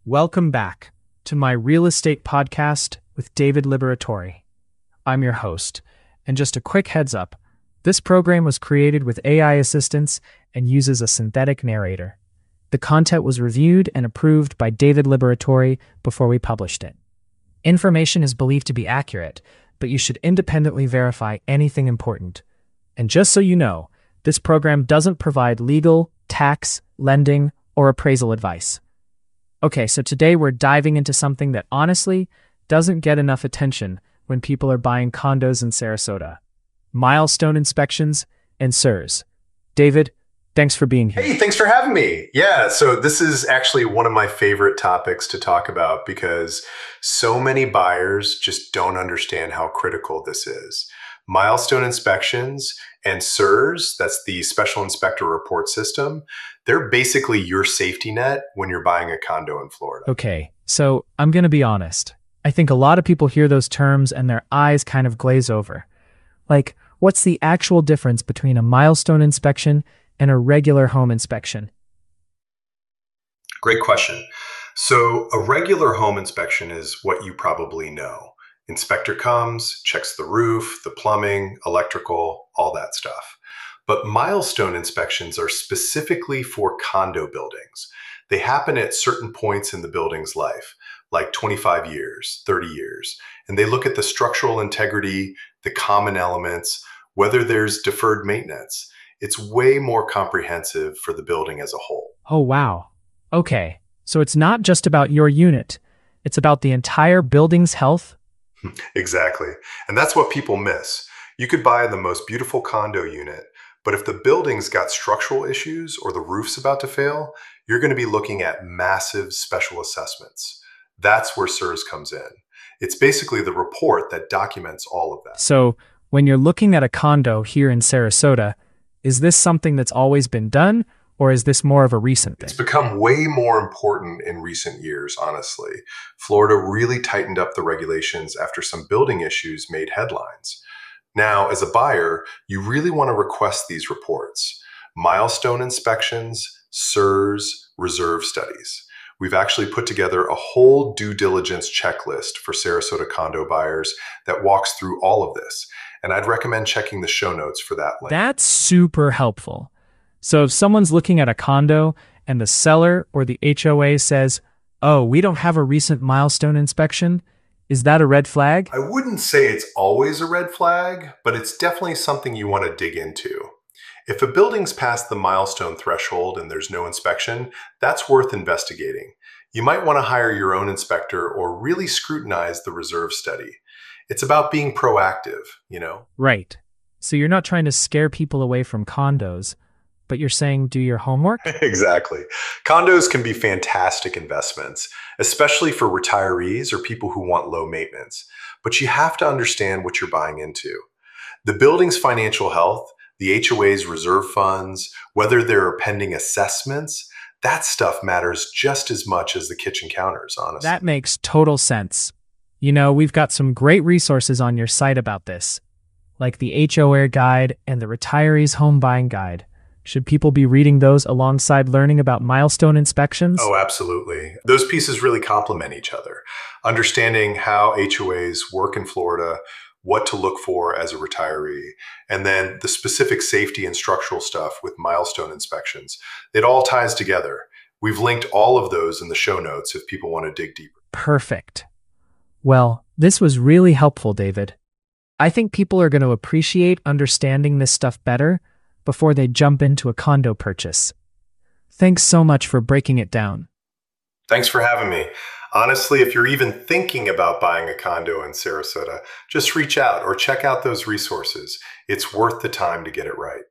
Welcome back to my real estate podcast with David Liberatori. I'm your host, and just a quick heads up, this program was created with AI assistance and uses a synthetic narrator. The content was reviewed and approved by David Liberatori before we published it. Information is believed to be accurate, but you should independently verify anything important. And just so you know, this program doesn't provide legal, tax, lending, or appraisal advice. Okay, so today we're diving into something that honestly doesn't get enough attention when people are buying condos in Sarasota. Milestone inspections and CERS. David, thanks for being here. Hey, thanks for having me. Yeah, so this is actually one of my favorite topics to talk about because so many buyers just don't understand how critical this is. Milestone inspections and CERS, that's the Special Inspector Report System, they're basically your safety net when you're buying a condo in Florida. Okay, so I'm going to be honest. I think a lot of people hear those terms and their eyes kind of glaze over. Like, what's the actual difference between a milestone inspection and a regular home inspection? Great question. So a regular home inspection is what you probably know. Inspector comes, checks the roof, the plumbing, electrical, all that stuff. But milestone inspections are specifically for condo buildings. They happen at certain points in the building's life, like 25 years, 30 years, and they look at the structural integrity, the common elements, whether there's deferred maintenance. It's way more comprehensive for the building as a whole. Oh, wow. Okay, so it's not just about your unit. It's about the entire building's health? Exactly. And that's what people miss. You could buy the most beautiful condo unit, but if the building's got structural issues or the roof's about to fail, you're going to be looking at massive special assessments. That's where CERS comes in. It's basically the report that documents all of that. So when you're looking at a condo here in Sarasota, is this something that's always been done, or is this more of a recent thing? It's become way more important in recent years, honestly. Florida really tightened up the regulations after some building issues made headlines. Now, as a buyer, you really want to request these reports. Milestone inspections, CERS, reserve studies. We've actually put together a whole due diligence checklist for Sarasota condo buyers that walks through all of this. And I'd recommend checking the show notes for that link. That's super helpful. So if someone's looking at a condo and the seller or the HOA says, "Oh, we don't have a recent milestone inspection," is that a red flag? I wouldn't say it's always a red flag, but it's definitely something you want to dig into. If a building's past the milestone threshold and there's no inspection, that's worth investigating. You might want to hire your own inspector or really scrutinize the reserve study. It's about being proactive, you know? Right. So you're not trying to scare people away from condos, but you're saying do your homework? Exactly. Condos can be fantastic investments, especially for retirees or people who want low maintenance. But you have to understand what you're buying into. The building's financial health, the HOA's reserve funds, whether there are pending assessments, that stuff matters just as much as the kitchen counters, honestly. That makes total sense. You know, we've got some great resources on your site about this, like the HOA guide and the retirees home buying guide. Should people be reading those alongside learning about milestone inspections? Oh, absolutely. Those pieces really complement each other. Understanding how HOAs work in Florida, what to look for as a retiree, and then the specific safety and structural stuff with milestone inspections. It all ties together. We've linked all of those in the show notes if people want to dig deeper. Perfect. Well, this was really helpful, David. I think people are going to appreciate understanding this stuff better before they jump into a condo purchase. Thanks so much for breaking it down. Thanks for having me. Honestly, if you're even thinking about buying a condo in Sarasota, just reach out or check out those resources. It's worth the time to get it right.